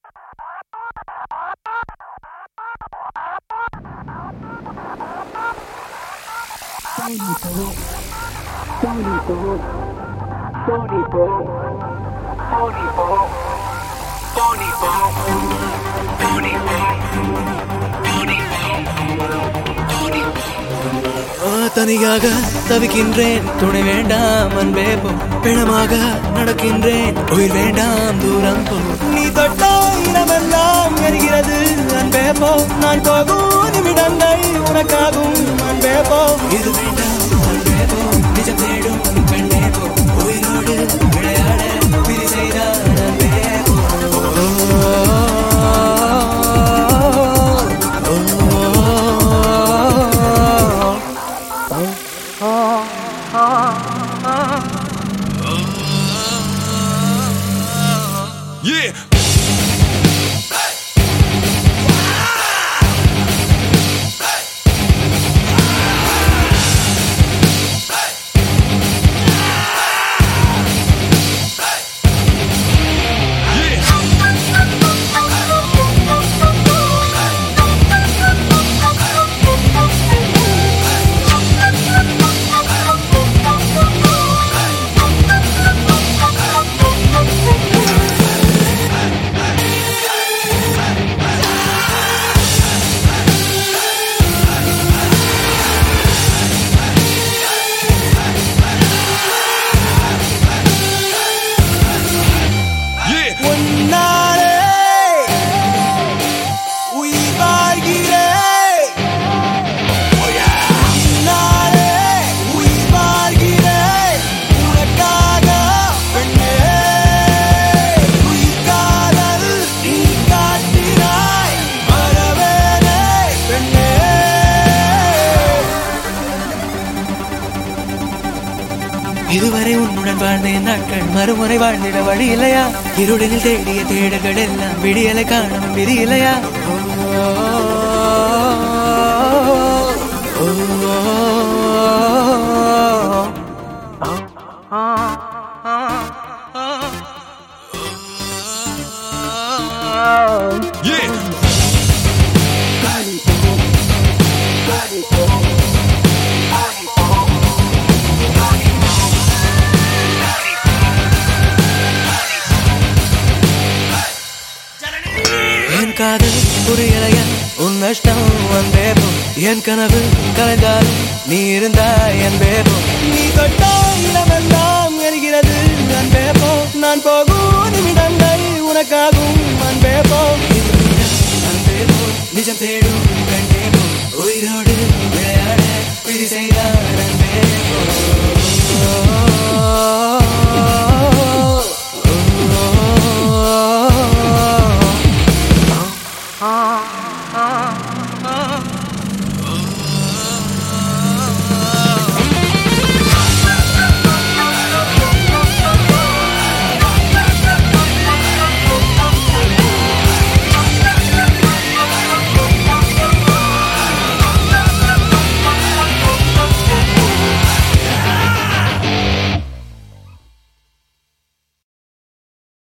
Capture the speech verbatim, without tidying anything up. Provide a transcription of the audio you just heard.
தனியாக தவிக்கின்றேன், துணை வேண்டாம் அன்பே போ. பிணமாக நடக்கின்றேன், உயிர் வேண்டாம் தூரம் போ. நீ தொட்ட இடமெல்லாம் எரிகிறது அன்பே போ. நான் போகும் நிமிடங்கள் உனக்காகும் அன்பே போ. இது வேண்டாம் அன்பே போ, நிஜம் தேடும் பெண்ணே போ. உயிரோடு விளையாட விதி செய்தான் அன்பே போ. Yeah. இதுவரை உன்னுடன் வாழ்ந்த நாட்கள் மறுமுறை வாழ்ந்திட வழி இல்லையா? இருளில் தேடிய தேடல்கள் எல்லாம் விடியலை காணவும் விதி இல்லையா? என் காதல் புரியலையா உன் நஷ்டம் அன்பே போ. என் கனவு கலைந்தாலும் நீ இருந்தாய் அன்பே போ. நீ தொட்ட இடமெல்லாம் எரிகிறது அன்பே போ. நான் போகும் நிமிடங்கள் உனக்காகும் அன்பே போ. அன்பே போ, நிஜம் தேடும் பெண்ணே போ. உயிரோடு விளையாட விதி செய்தார்